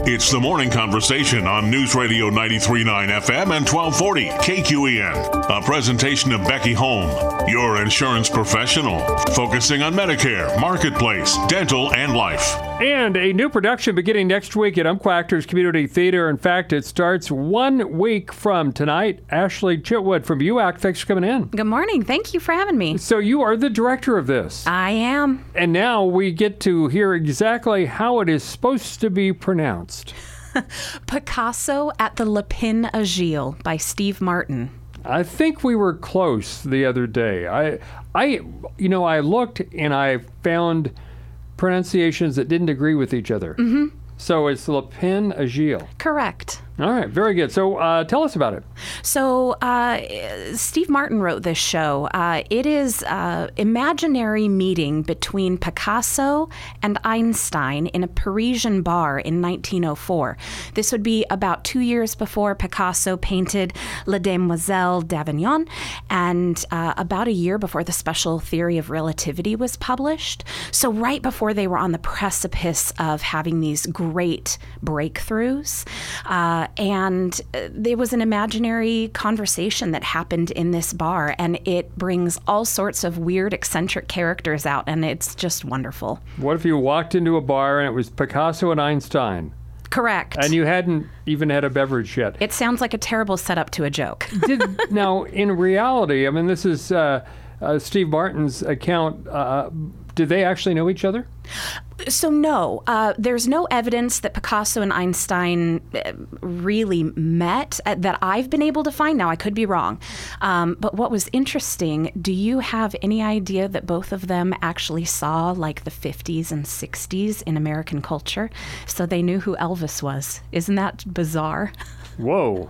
It's the morning conversation on News Radio 93.9 FM and 1240 KQEN. A presentation of Becky Home, your insurance professional, focusing on Medicare, Marketplace, dental, and life. And a new production beginning next week at Umpqua Actors Community Theater. In fact, it starts 1 week from tonight. Ashley Chitwood from UACT, thanks for coming in. Good morning. Thank you for having me. So you are the director of this. I am. And now we get to hear exactly how it is supposed to be pronounced. Picasso at the Lapin Agile by Steve Martin. I think we were close the other day. I looked and I found pronunciations that didn't agree with each other. Mm-hmm. So it's Lapin Agile. Correct. All right, very good. So tell us about it. So Steve Martin wrote this show. It is an imaginary meeting between Picasso and Einstein in a Parisian bar in 1904. This would be about 2 years before Picasso painted La Demoiselle d'Avignon, and about a year before the Special Theory of Relativity was published. So right before they were on the precipice of having these great breakthroughs. And there was an imaginary conversation that happened in this bar, and it brings all sorts of weird, eccentric characters out, and it's just wonderful. What if you walked into a bar and it was Picasso and Einstein? Correct. And you hadn't even had a beverage yet? It sounds like a terrible setup to a joke. Now, in reality, I mean, this is Steve Martin's account. Did they actually know each other? So no, there's no evidence that Picasso and Einstein really met that I've been able to find. Now, I could be wrong. But what was interesting, do you have any idea that both of them actually saw like the 50s and 60s in American culture? So they knew who Elvis was. Isn't that bizarre? Whoa.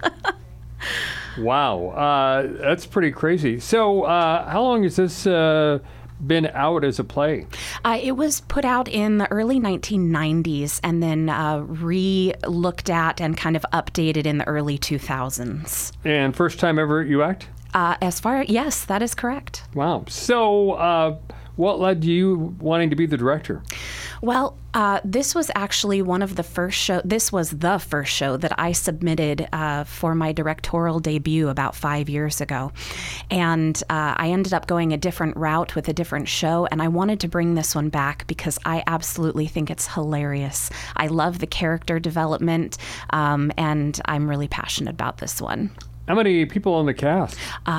Wow. That's pretty crazy. So how long has this been out as a play? It was put out in the early 1990s and then re-looked at and kind of updated in the early 2000s. And first time ever at UACT? Yes, that is correct. Wow. So what led you wanting to be the director? Well, this was actually one of the first show. This was the first show that I submitted for my directorial debut about 5 years ago. And I ended up going a different route with a different show, and I wanted to bring this one back because I absolutely think it's hilarious. I love the character development, and I'm really passionate about this one. How many people on the cast?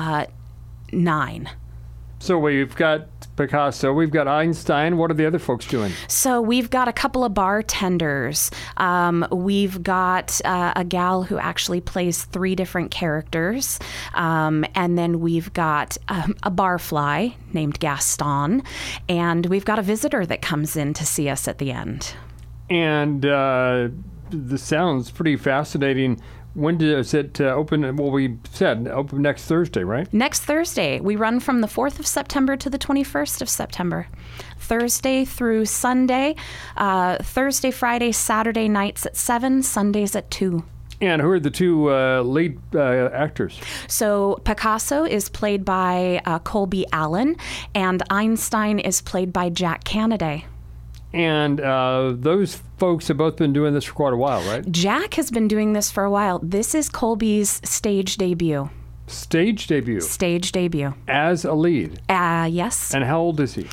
9. So we've got Picasso, we've got Einstein. What are the other folks doing? So we've got a couple of bartenders. We've got a gal who actually plays 3 different characters. And then we've got a barfly named Gaston. And we've got a visitor that comes in to see us at the end. And this sounds pretty fascinating. When does it open? Well, we said open next Thursday, right? Next Thursday. We run from the 4th of September to the 21st of September. Thursday through Sunday. Thursday, Friday, Saturday nights at 7, Sundays at 2. And who are the 2 lead actors? So Picasso is played by Colby Allen, and Einstein is played by Jack Canada. And those folks have both been doing this for quite a while, right? Jack has been doing this for a while. This is Colby's stage debut. Stage debut? Stage debut. As a lead? Yes. And how old is he?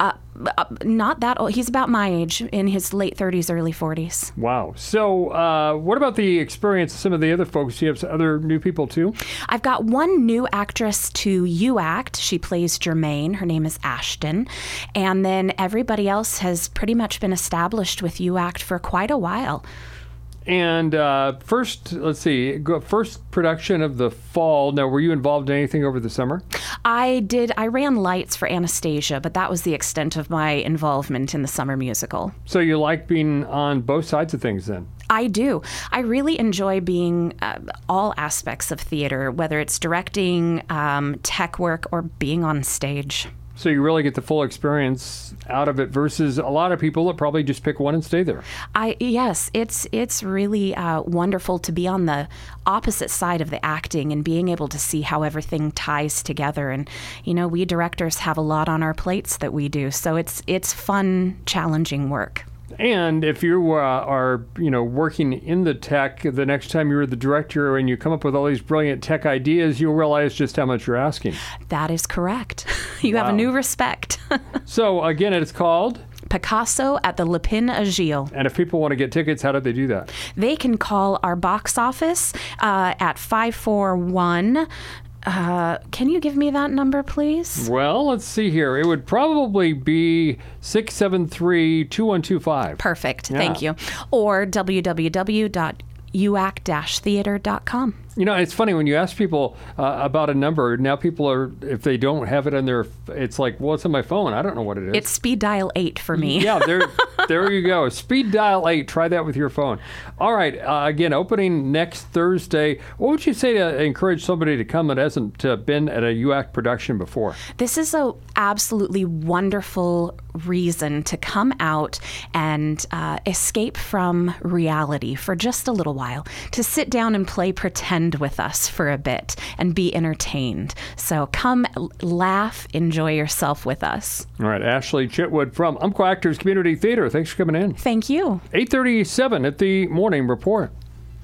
Not that old. He's about my age, in his late 30s, early 40s. Wow. So what about the experience of some of the other folks? Do you have other new people, too? I've got one new actress to UACT. She plays Germaine. Her name is Ashton. And then everybody else has pretty much been established with UACT for quite a while. And first production of the fall. Now, were you involved in anything over the summer? I did. I ran lights for Anastasia, but that was the extent of my involvement in the summer musical. So you like being on both sides of things then? I do. I really enjoy being all aspects of theater, whether it's directing, tech work, or being on stage. So you really get the full experience out of it versus a lot of people that probably just pick one and stay there. Yes, it's really wonderful to be on the opposite side of the acting and being able to see how everything ties together. And, we directors have a lot on our plates that we do. So it's fun, challenging work. And if you are, working in the tech, the next time you're the director and you come up with all these brilliant tech ideas, you'll realize just how much you're asking. That is correct. You have a new respect. So, again, it's called Picasso at the Le Pin Agile. And if people want to get tickets, how do they do that? They can call our box office at 541. Can you give me that number, please? Well, let's see here. It would probably be 673-2125. Perfect. Yeah. Thank you. Or www.uac-theater.com. It's funny when you ask people about a number. Now people are, if they don't have it on their, it's like, well, it's on my phone. I don't know what it is. It's speed dial 8 for me. Yeah, there you go. Speed dial 8. Try that with your phone. All right. Again, opening next Thursday. What would you say to encourage somebody to come that hasn't been at a UAC production before? This is a absolutely wonderful reason to come out and escape from reality for just a little while, to sit down and play pretend with us for a bit and be entertained. So come laugh, enjoy yourself with us. All right, Ashley Chitwood from Umpqua Actors Community Theater. Thanks for coming in. Thank you. 8:37 at the Morning Report.